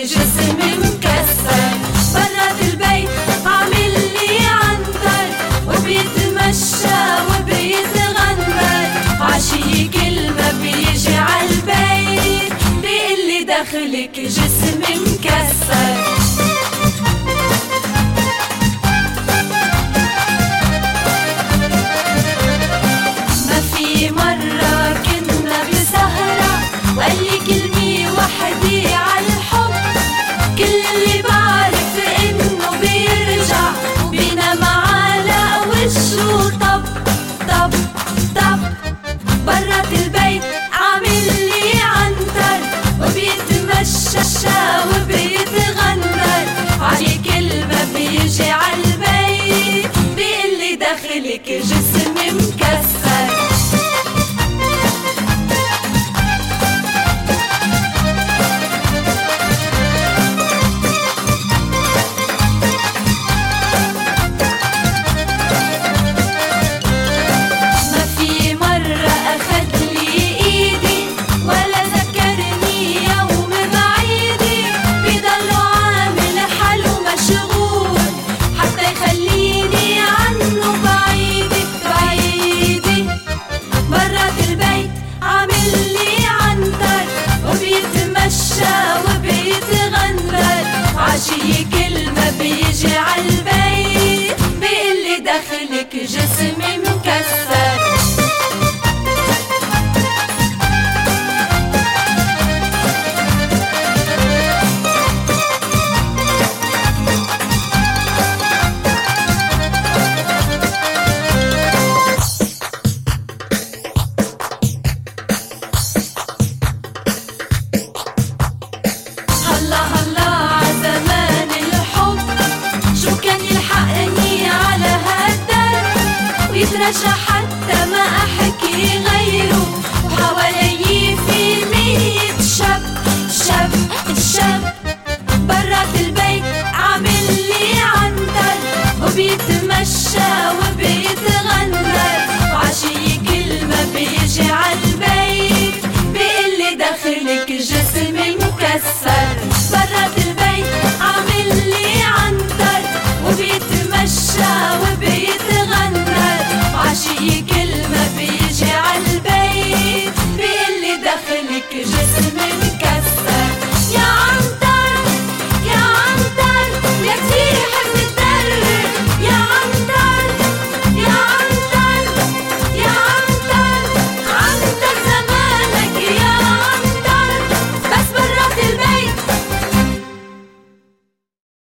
جسم مكسر. برات البيت عامل لي عنتر وبيتمشى وبيتغنر. عشية كلمة بيجي عالبيت بيقلي دخلك جسم مكسر. وقالي كلمة وحدي عالحب، كل اللي بعرف انه بيرجع وبينام على وشه. طب طب طب برات البيت عامل لي عنتر وبيتمشى وبيتغنر. عشي كلمة بيجي عالبيت بيقلي دخلك جسم مكسر. عشية كلمة بيجي عالبيت بيقلي دخلك جسم مكسر. يترشى حتى ما أحكي غيره وحوالي في 100 شاب شاب شاب. برات البيت عامل لي عنتر وبيتمشى وبيتغنر. وعشية كلمة بيجي عالبيت بيقلي دخلك جسم مكسر. برات البيت عامل لي عنتر وبيتمشى